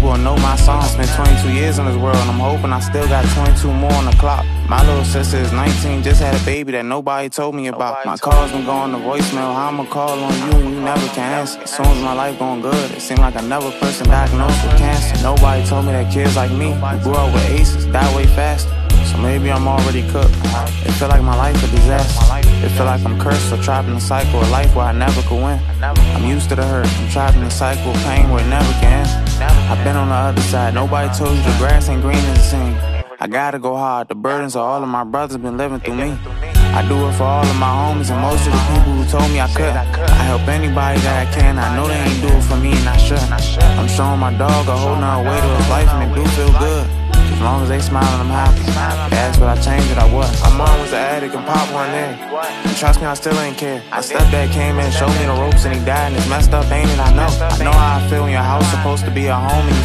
people will know my song. Spent 22 years in this world, and I'm hoping I still got 22 more on the clock. My little sister is 19, just had a baby that nobody told me about. My calls been going to voicemail, how I'ma call on you when you never can answer? As soon as my life going good, it seemed like another person diagnosed with cancer. Nobody told me that kids like me, who grew up with aces, die way faster. So maybe I'm already cooked. It feel like my life a disaster. It feel like I'm cursed or trapped in a cycle of life where I never could win. I'm used to the hurt, I'm trapped in a cycle of pain where it never can end. I've been on the other side, nobody told you the grass ain't green as it seems. I gotta go hard, the burdens of all of my brothers been living through me. I do it for all of my homies and most of the people who told me I couldn't. I help anybody that I can, I know they ain't do it for me and I shouldn't. I'm showing my dog a whole nother way to his life and it do feel good. As long as they smiling, I'm happy. They asked would I change it, I was. My mom was the addict and Pop wasn't there. And trust me, I still ain't care. My stepdad came in, showed me the ropes and he died and it's messed up, ain't it? I know how I feel when your house supposed to be a home and you